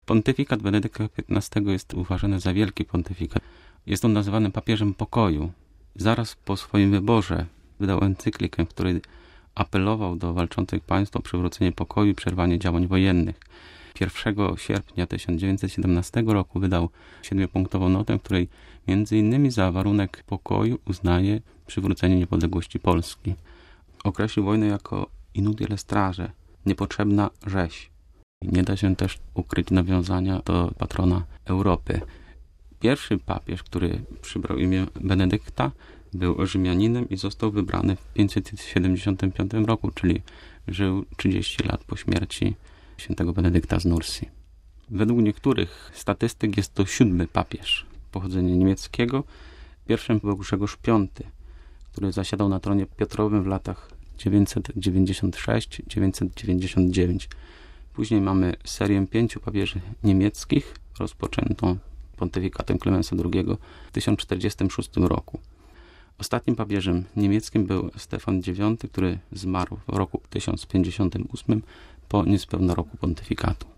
Pontyfikat Benedykta XV jest uważany za wielki pontyfikat. Jest on nazywany papieżem pokoju. Zaraz po swoim wyborze wydał encyklikę, w której apelował do walczących państw o przywrócenie pokoju i przerwanie działań wojennych. 1 sierpnia 1917 roku wydał 7-punktową notę, w której między innymi za warunek pokoju uznaje przywrócenie niepodległości Polski. Określił wojnę jako inutile strage, niepotrzebna rzeź. Nie da się też ukryć nawiązania do patrona Europy. Pierwszy papież, który przybrał imię Benedykta, był Rzymianinem i został wybrany w 575 roku, czyli żył 30 lat po śmierci świętego Benedykta z Nursji. Według niektórych statystyk jest to 7. papież pochodzenia niemieckiego. Pierwszym był Grzegorz V, który zasiadał na tronie Piotrowym w latach 996-999. Później mamy serię 5 papieży niemieckich, rozpoczętą pontyfikatem Klemensa II w 1046 roku. Ostatnim papieżem niemieckim był Stefan IX, który zmarł w roku 1058 po niespełna roku pontyfikatu.